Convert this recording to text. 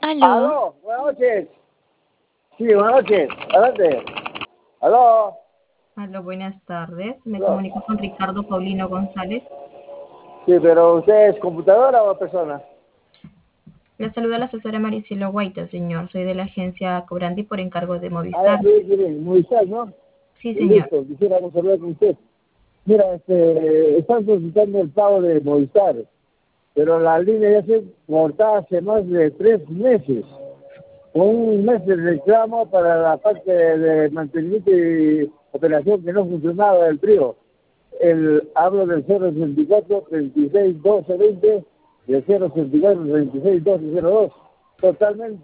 Aló. Aló, buenas noches. Sí, buenas noches. Adelante. Aló. Aló, buenas tardes. Me Aló. comunico con Ricardo Paulino González. Sí, pero ¿usted es computadora o persona? Le saluda la asesora Maricelo Guaita, señor. Soy de la agencia Cobrandi por encargo de Ah, Movistar. sí, sí, bien. Movistar, ¿no? Sí, señor. Listo, quisiéramos hablar con usted. Mira, están solicitando el pago de Movistar, pero la línea ya se cortó hace más de 3 meses. Con un mes de reclamo para la parte de mantenimiento y operación que no funcionaba del trío. Hablo del 064 36 12 20 y el 064 36 12 02. Totalmente